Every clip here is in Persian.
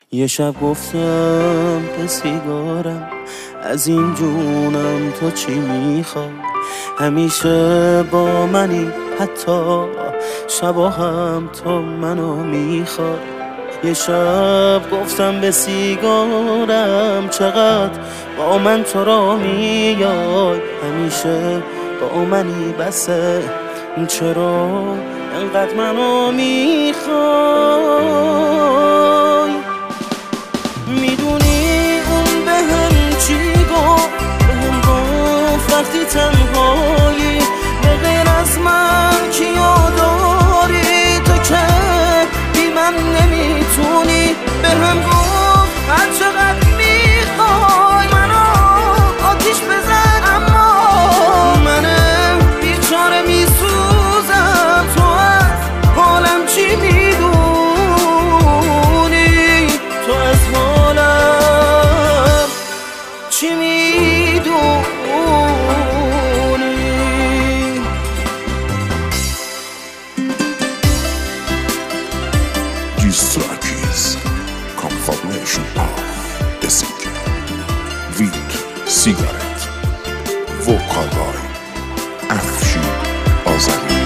یه شب گفتم به سیگارم از این جونم تو چی میخوای، همیشه با منی حتی شبا هم تو منو میخوای. یه شب گفتم به سیگارم چقدر با من تو را میای، همیشه با منی بسه چرا انقدر منو میخوای. میدونی اون بهم چی گفت؟ بهم گفت وقتی تنهایی به غیر از من کیو داری، تو که بی من نمیتونی. بهم گفت هر چقدر میخوای منو آتیش بزن، اما منم بیچاره میسوزم، تو از حالم چی میدونی؟ تو از حالم چی میدونی؟ This track is confirmation of the singer with cigarette vocal by Afshin Azami.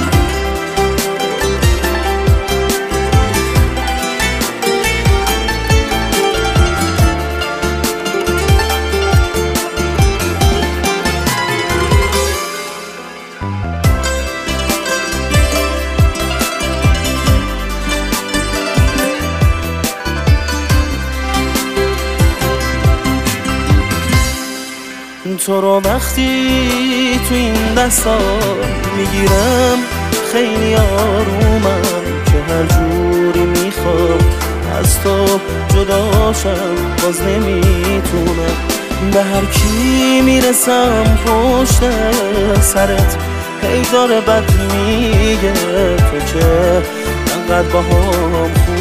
تو رو وقتی تو این دستا میگیرم خیلی آرومم، که هر جوری میخوام از تو جداشم باز نمیتونم. به هر کی میرسم پشت سرت هی داره بد میگه، تو که انقدر باهام